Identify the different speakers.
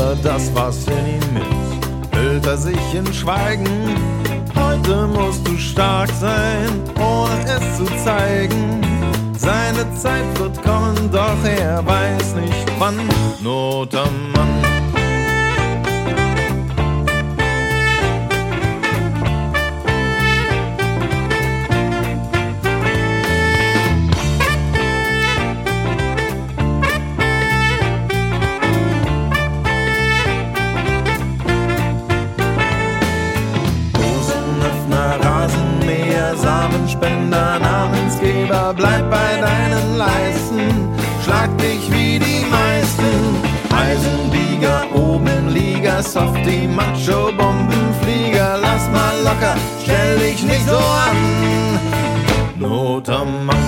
Speaker 1: aber das, was in ihm ist, hüllt er sich in Schweigen. Heute musst du stark sein, ohne es zu zeigen. Seine Zeit wird kommen, doch er weiß nicht wann. Not am Mann. Rasenmäher, Samenspender, Namensgeber, bleib bei deinen Leisten, schlag dich wie die meisten. Eisenbieger, oben in Liga, Softie, Macho, Bombenflieger, lass mal locker, stell dich nicht so an. Not am Mann.